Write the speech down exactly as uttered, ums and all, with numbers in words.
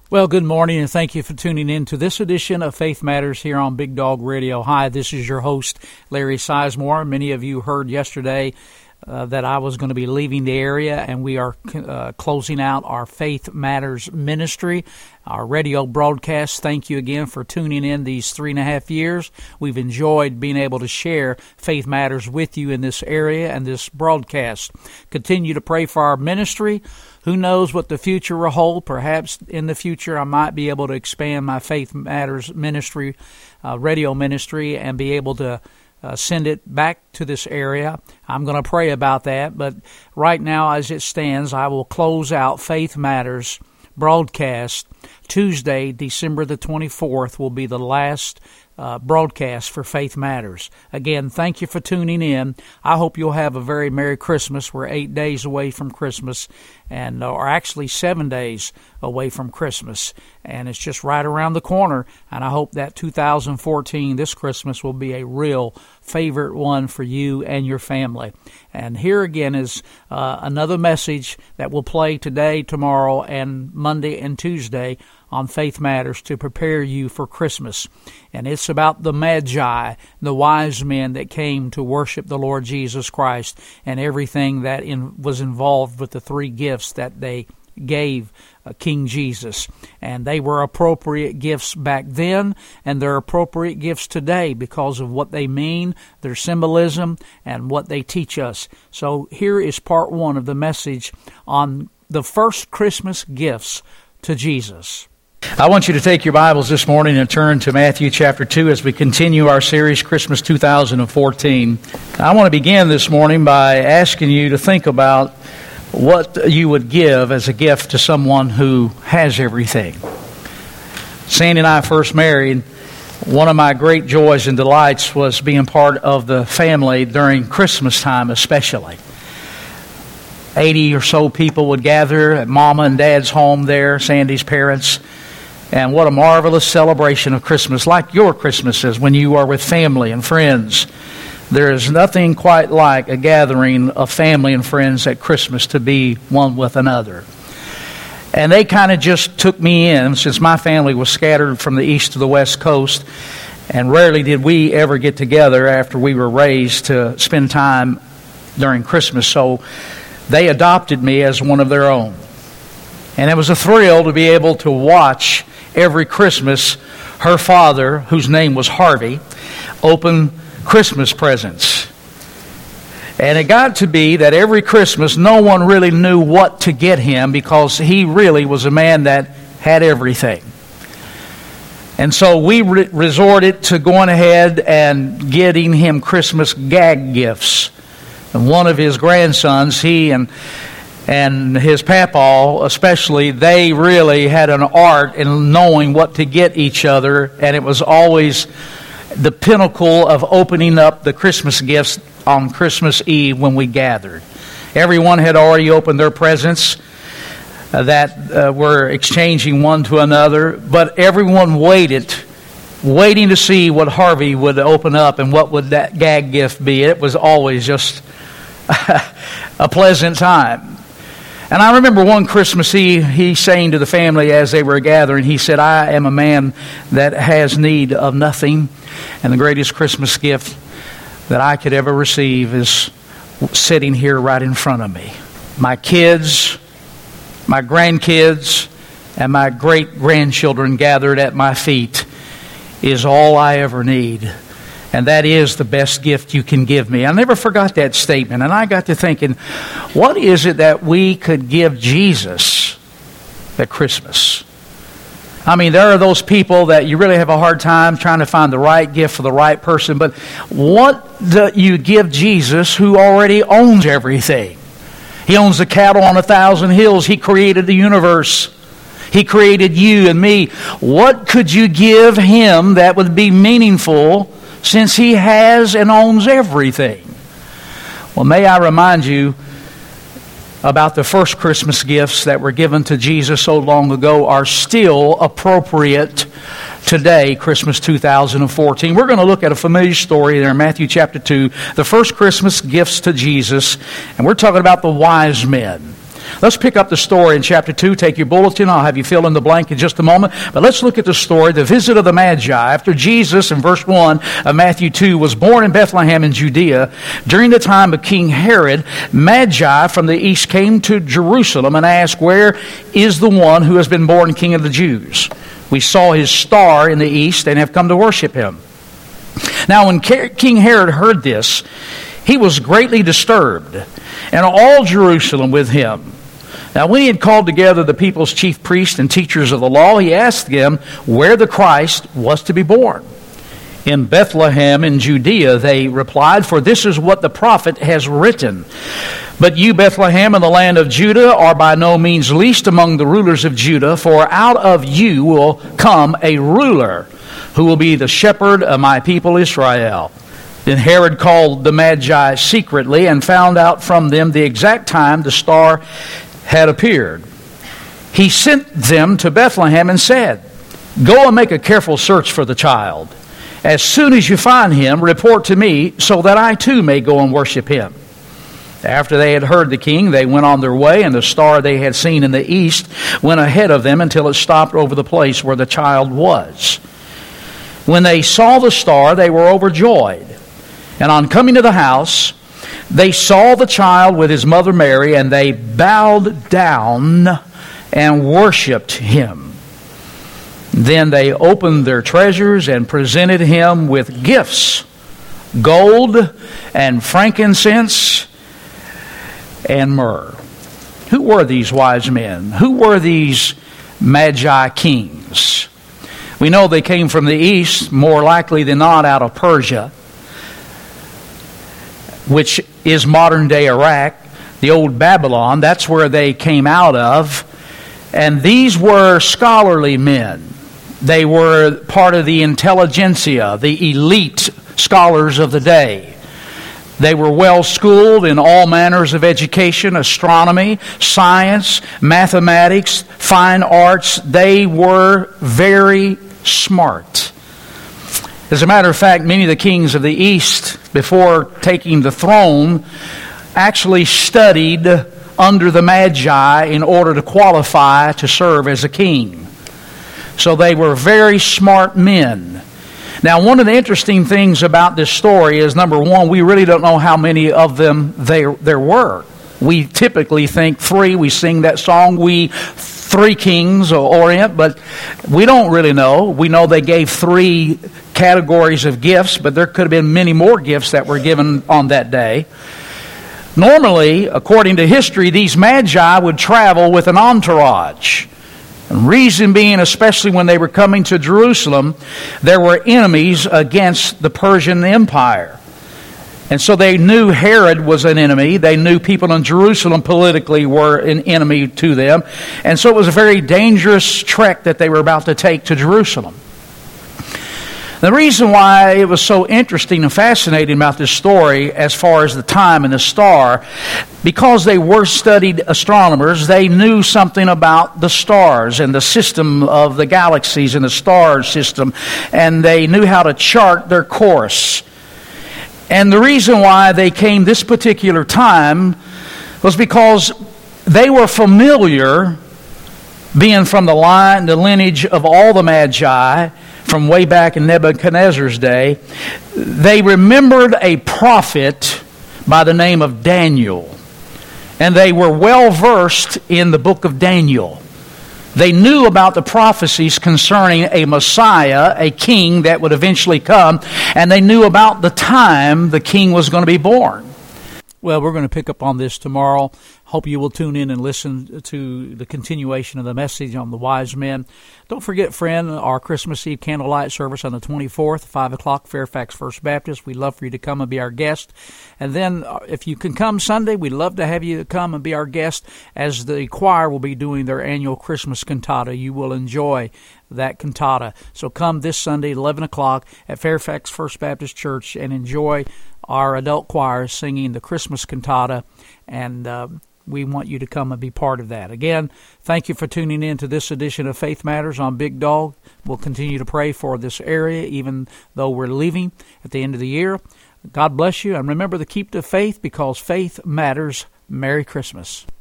Well, good morning, and thank you for tuning in to this edition of Faith Matters here on Big Dog Radio. Hi, this is your host, Larry Sizemore. Many of you heard yesterday uh, that I was going to be leaving the area, and we are uh, closing out our Faith Matters ministry, our radio broadcast. Thank you again for tuning in these three and a half years. We've enjoyed being able to share Faith Matters with you in this area and this broadcast. Continue to pray for our ministry. Who knows what the future will hold? Perhaps in the future I might be able to expand my Faith Matters ministry, uh, radio ministry, and be able to uh, send it back to this area. I'm going to pray about that, but right now as it stands, I will close out Faith Matters broadcast. Tuesday, December the twenty-fourth, will be the last Uh, broadcast for Faith Matters. Again, thank you for tuning in. I hope you'll have a very Merry Christmas. We're eight days away from Christmas, and or actually seven days away from Christmas, and it's just right around the corner. And I hope that two thousand fourteen, this Christmas, will be a real favorite one for you and your family. And here again is uh, another message that will play today, tomorrow, and Monday and Tuesday on Faith Matters to prepare you for Christmas. And it's about the Magi, the wise men that came to worship the Lord Jesus Christ, and everything that in, was involved with the three gifts that they gave uh, King Jesus. And they were appropriate gifts back then, and they're appropriate gifts today because of what they mean, their symbolism, and what they teach us. So here is part one of the message on the first Christmas gifts to Jesus. I want you to take your Bibles this morning and turn to Matthew chapter two as we continue our series, Christmas two thousand fourteen. I want to begin this morning by asking you to think about what you would give as a gift to someone who has everything. Sandy and I first married. One of my great joys and delights was being part of the family during Christmas time especially. eighty or so people would gather at Mama and Dad's home there, Sandy's parents. And what a marvelous celebration of Christmas, like your Christmases when you are with family and friends. There is nothing quite like a gathering of family and friends at Christmas to be one with another. And they kind of just took me in, since my family was scattered from the east to the west coast, and rarely did we ever get together after we were raised to spend time during Christmas. So they adopted me as one of their own. And it was a thrill to be able to watch every Christmas her father, whose name was Harvey, open Christmas presents. And it got to be that every Christmas no one really knew what to get him because he really was a man that had everything. And so we re- resorted to going ahead and getting him Christmas gag gifts. And one of his grandsons, he and and his papaw especially, they really had an art in knowing what to get each other, and it was always the pinnacle of opening up the Christmas gifts on Christmas Eve when we gathered. Everyone had already opened their presents uh, that uh, were exchanging one to another, but everyone waited, waiting to see what Harvey would open up and what would that gag gift be. It was always just a pleasant time. And I remember one Christmas Eve, he saying to the family as they were gathering, he said, "I am a man that has need of nothing, and the greatest Christmas gift that I could ever receive is sitting here right in front of me. My kids, my grandkids, and my great-grandchildren gathered at my feet is all I ever need. And that is the best gift you can give me." I never forgot that statement. And I got to thinking, what is it that we could give Jesus at Christmas? I mean, there are those people that you really have a hard time trying to find the right gift for the right person. But what do you give Jesus who already owns everything? He owns the cattle on a thousand hills. He created the universe. He created you and me. What could you give Him that would be meaningful, since He has and owns everything? Well, may I remind you about the first Christmas gifts that were given to Jesus so long ago are still appropriate today, Christmas two thousand fourteen. We're going to look at a familiar story there in Matthew chapter two, the first Christmas gifts to Jesus, and we're talking about the wise men. Let's pick up the story in chapter two. Take your bulletin. I'll have you fill in the blank in just a moment. But let's look at the story, the visit of the Magi. After Jesus, in verse one of Matthew two, was born in Bethlehem in Judea, during the time of King Herod, Magi from the east came to Jerusalem and asked, "Where is the one who has been born King of the Jews? We saw his star in the east and have come to worship him." Now when King Herod heard this, he was greatly disturbed, and all Jerusalem with him. Now when he had called together the people's chief priests and teachers of the law, he asked them where the Christ was to be born. "In Bethlehem in Judea," they replied, "for this is what the prophet has written. But you, Bethlehem, in the land of Judah, are by no means least among the rulers of Judah, for out of you will come a ruler who will be the shepherd of my people Israel." Then Herod called the Magi secretly and found out from them the exact time the star had appeared. He sent them to Bethlehem and said, "Go and make a careful search for the child. As soon as you find him, report to me, so that I too may go and worship him." After they had heard the king, they went on their way, and the star they had seen in the east went ahead of them until it stopped over the place where the child was. When they saw the star, they were overjoyed. And on coming to the house, they saw the child with his mother Mary, and they bowed down and worshipped him. Then they opened their treasures and presented him with gifts, gold and frankincense and myrrh. Who were these wise men? Who were these Magi kings? We know they came from the east, more likely than not out of Persia, which is modern-day Iraq, the old Babylon. That's where they came out of. And these were scholarly men. They were part of the intelligentsia, the elite scholars of the day. They were well-schooled in all manners of education, astronomy, science, mathematics, fine arts. They were very smart. As a matter of fact, many of the kings of the East, before taking the throne, actually studied under the Magi in order to qualify to serve as a king. So they were very smart men. Now, one of the interesting things about this story is, number one, we really don't know how many of them there, there were. We typically think three. We sing that song, We Three Kings of Orient, but we don't really know. We know they gave three categories of gifts, but there could have been many more gifts that were given on that day. Normally, according to history, these Magi would travel with an entourage. And reason being, especially when they were coming to Jerusalem, there were enemies against the Persian Empire. And so they knew Herod was an enemy. They knew people in Jerusalem politically were an enemy to them. And so it was a very dangerous trek that they were about to take to Jerusalem. The reason why it was so interesting and fascinating about this story as far as the time and the star, because they were studied astronomers, they knew something about the stars and the system of the galaxies and the star system, and they knew how to chart their course. And the reason why they came this particular time was because they were familiar, being from the line, the lineage of all the Magi, from way back in Nebuchadnezzar's day. They remembered a prophet by the name of Daniel. And they were well versed in the book of Daniel. They knew about the prophecies concerning a Messiah, a king that would eventually come, and they knew about the time the king was going to be born. Well, we're going to pick up on this tomorrow. Hope you will tune in and listen to the continuation of the message on the wise men. Don't forget, friend, our Christmas Eve candlelight service on the twenty-fourth, five o'clock, Fairfax First Baptist. We'd love for you to come and be our guest. And then if you can come Sunday, we'd love to have you come and be our guest as the choir will be doing their annual Christmas cantata. You will enjoy that cantata. So come this Sunday, eleven o'clock, at Fairfax First Baptist Church and enjoy our adult choir singing the Christmas cantata, and uh, we want you to come and be part of that. Again, thank you for tuning in to this edition of Faith Matters on Big Dog. We'll continue to pray for this area, even though we're leaving at the end of the year. God bless you, and remember to keep the faith, because faith matters. Merry Christmas.